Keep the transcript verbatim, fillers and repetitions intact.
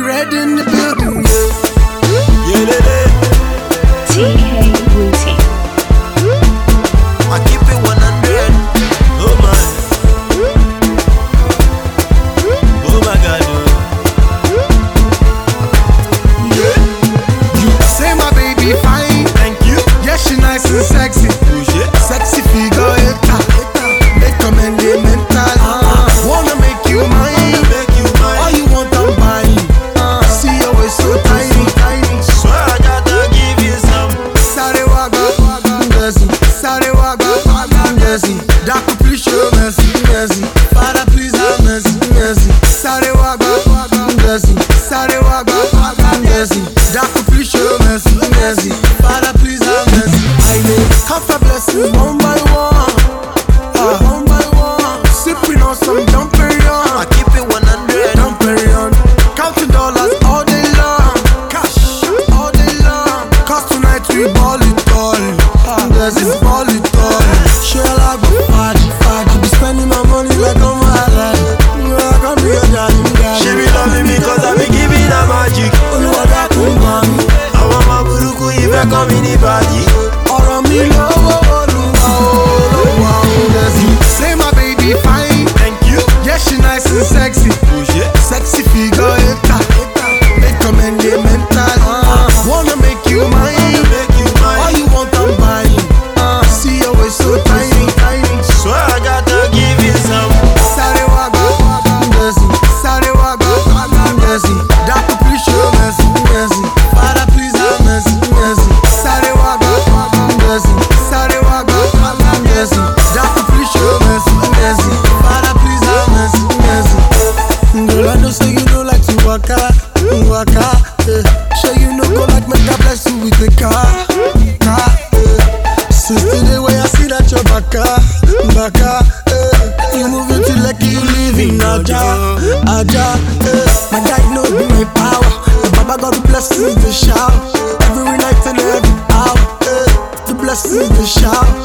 red in the building. Yeah, yeah, T K Routine. I keep it one hundred. Oh man. Oh my God. Yeah. You say my baby fine. Thank you. Yeah, she nice and sexy. Oh yeah. Sexy figure, eta. Make come and they mental. Uh, wanna make you mine. Make you mine. All you want, I'm buying. Uh, see your waist so tiny, tiny. So I gotta give you some. Sare waga, ngezi. Sare waga, ngezi. Daku please show mercy, ngezi. Father please have mercy, ngezi. Sare waga, ngezi. Sare waga, ngezi. Daku please show mercy, ngezi. Father please have mercy. I know, count for blessings one by one. Uh, one by one. Sipping on some Dom Perignon. I keep it one hundred. Dom Perignon. Counting dollars all day long. Cash all day long. Cause tonight we ball it all. There's this ball it all. Share like a party, party. Be spending my money like I'm my life. I can be a daddy, daddy. She be loving me cause I be giving her magic. Oluwada kumami. I want my buruku if I come in the body. Ọ̀rọ̀ mi lọ́wọ́ Olúwa, Olúwa, Olúwa. Say my baby fine. Thank you. Yeah, she nice and sexy. Oh yeah. Sexy figure, eta. Make come and they mental. Uh, wanna make you mine. Make you All mine. you want, I'm buying. Uh, see your waist so tiny, tiny. So I gotta give you some. Sare waga, ngezi. Sare waga, ngezi. Daku please show mercy, ngezi. Father please have mercy, ngezi. Sare waga, ngezi. Sare waga, ngezi. Daku please show mercy, ngezi. Father please have mercy, ngezi. Girl, I know say you know like to waka, waka. Eh. Sure you know go like make I bless you with the car, car. Eh. Since the day where I see that your baka, baka. Eh. You move it like you live in Aja, Aja. Eh. My guy know be my power. The Baba got the blessings, the shout. Every night and every hour. Eh. The blessings, the shout.